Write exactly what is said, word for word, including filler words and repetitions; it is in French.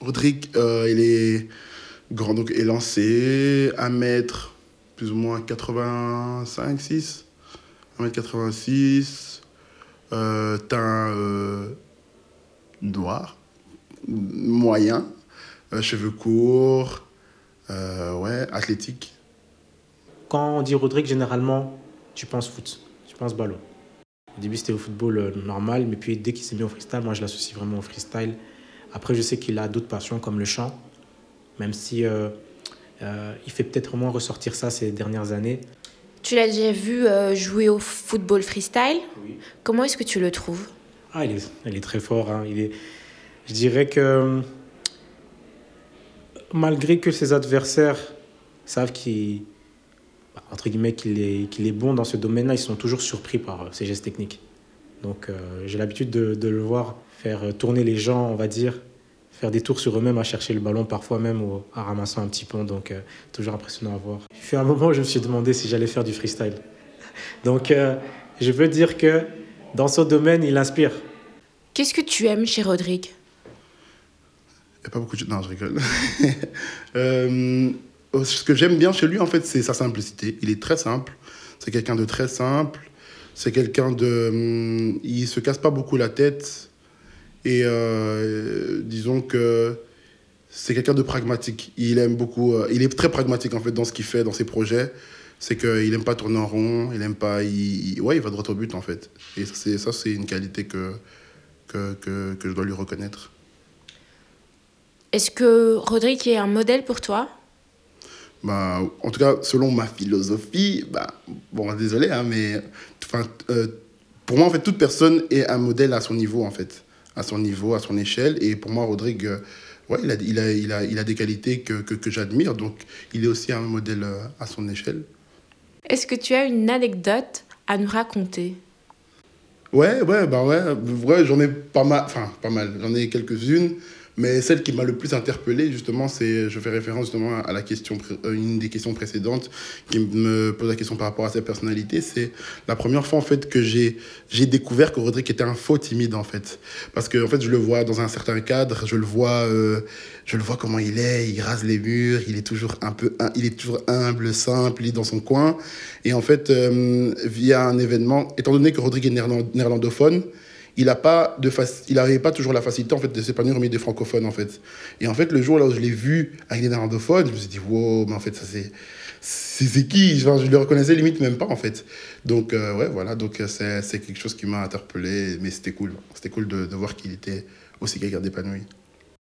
Rodrigue, euh, il est grand, donc élancé, un mètre plus ou moins quatre-vingt-cinq, six, un mètre quatre-vingt-six, euh, teint euh, noir, moyen, euh, cheveux courts, euh, ouais, athlétique. Quand on dit Rodrigue, généralement, tu penses foot, tu penses ballon. Au début, c'était au football euh, normal, mais puis dès qu'il s'est mis au freestyle, moi, je l'associe vraiment au freestyle. Après, je sais qu'il a d'autres passions comme le chant, même si euh, euh, il fait peut-être moins ressortir ça ces dernières années. Tu l'as déjà vu euh, jouer au football freestyle. Oui. Comment est-ce que tu le trouves? Ah, il est, il est très fort. Hein. Il est, je dirais que malgré que ses adversaires savent qu'il, bah, entre guillemets, qu'il est, qu'il est bon dans ce domaine-là, ils sont toujours surpris par euh, ses gestes techniques. Donc euh, j'ai l'habitude de, de le voir faire tourner les gens, on va dire, faire des tours sur eux-mêmes, à chercher le ballon, parfois même au, à ramasser un petit pont. Donc euh, toujours impressionnant à voir. Il fut un moment où je me suis demandé si j'allais faire du freestyle. Donc euh, je veux dire que dans ce domaine, il inspire. Qu'est-ce que tu aimes chez Rodrigue? Il n'y a pas beaucoup de... Non, je rigole. euh, ce que j'aime bien chez lui, en fait, c'est sa simplicité. Il est très simple. C'est quelqu'un de très simple. C'est quelqu'un de... Hum, il ne se casse pas beaucoup la tête. Et euh, disons que c'est quelqu'un de pragmatique. Il aime beaucoup... Euh, il est très pragmatique, en fait, dans ce qu'il fait, dans ses projets. C'est qu'il n'aime pas tourner en rond. Il n'aime pas... Il, il, ouais, il va droit au but, en fait. Et ça, c'est, ça, c'est une qualité que, que, que, que je dois lui reconnaître. Est-ce que Rodrigue est un modèle pour toi? Bah, en tout cas, selon ma philosophie, bah, bon, désolé, hein, mais euh, pour moi, en fait, toute personne est un modèle à son niveau, en fait, à son niveau, à son échelle. Et pour moi, Rodrigue, euh, ouais, il a, il a, il a, il a des qualités que, que, que j'admire, donc il est aussi un modèle euh, à son échelle. Est-ce que tu as une anecdote à nous raconter? Ouais, ouais, bah ouais, ouais, j'en ai pas mal, enfin, pas mal, j'en ai quelques-unes. Mais celle qui m'a le plus interpellé, justement, c'est, je fais référence justement à la question, une des questions précédentes qui me pose la question par rapport à sa personnalité. C'est la première fois, en fait, que j'ai, j'ai découvert que Rodrigue était un faux timide, en fait. Parce que, en fait, je le vois dans un certain cadre, je le vois, euh, je le vois comment il est, il rase les murs, il est toujours un peu, il est toujours humble, simple, il est dans son coin. Et en fait, euh, via un événement, étant donné que Rodrigue est néerlandophone, il a pas de fac... il n'avait pas toujours la facilité en fait de s'épanouir au milieu des francophones en fait. Et en fait le jour là où je l'ai vu avec les néerlandophones, je me suis dit wow, mais en fait ça c'est c'est, c'est qui, genre, je le reconnaissais limite même pas en fait. Donc euh, ouais voilà, donc c'est c'est quelque chose qui m'a interpellé, mais c'était cool, c'était cool de, de voir qu'il était aussi quelqu'un d'épanoui.